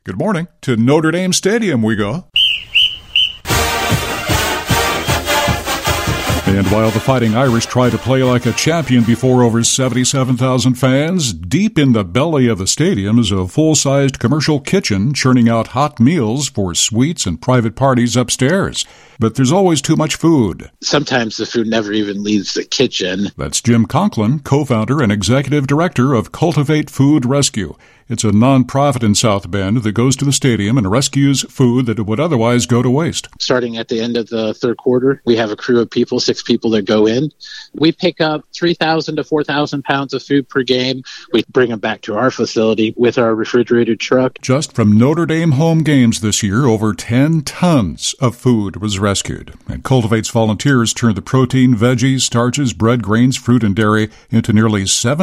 Good morning. To Notre Dame Stadium we go. And while the Fighting Irish try to play like a champion before over 77,000 fans, deep in the belly of the stadium is a full-sized commercial kitchen churning out hot meals for suites and private parties upstairs. But there's always too much food. Sometimes the food never even leaves the kitchen. That's Jim Conklin, co-founder and executive director of Cultivate Food Rescue. It's a nonprofit in South Bend that goes to the stadium and rescues food that would otherwise go to waste. Starting at the end of the third quarter, we have a crew of people, 6 people that go in. We pick up 3,000 to 4,000 pounds of food per game. We bring them back to our facility with our refrigerated truck. Just from Notre Dame home games this year, over 10 tons of food was rescued. And Cultivate's volunteers turned the protein, veggies, starches, bread, grains, fruit, and dairy into nearly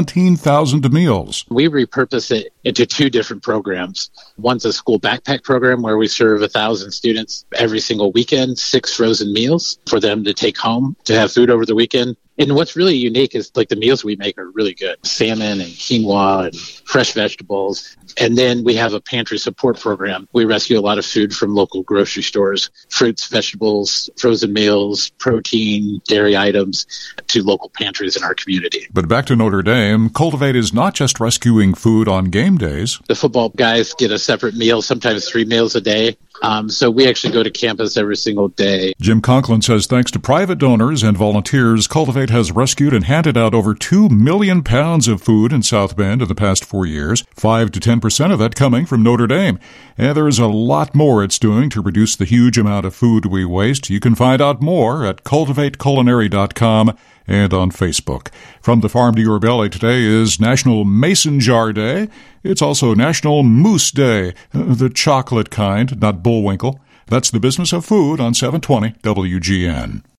17,000 meals. We repurpose it into 2 different programs. One's a school backpack program where we serve 1,000 students every single weekend, 6 frozen meals for them to take home to have food over the weekend. And what's really unique is like the meals we make are really good. Salmon and quinoa and fresh vegetables. And then we have a pantry support program. We rescue a lot of food from local grocery stores, fruits, vegetables, frozen meals, protein, dairy items to local pantries in our community. But back to Notre Dame, Cultivate is not just rescuing food on game days. The football guys get a separate meal, sometimes 3 meals a day. So we actually go to campus every single day. Jim Conklin says thanks to private donors and volunteers, Cultivate has rescued and handed out over 2 million pounds of food in South Bend in the past 4 years, 5 to 10% of that coming from Notre Dame. And there is a lot more it's doing to reduce the huge amount of food we waste. You can find out more at cultivateculinary.com and on Facebook. From the farm to your belly, today is National Mason Jar Day. It's also National Mousse Day, the chocolate kind, not Bullwinkle. That's the business of food on 720 WGN.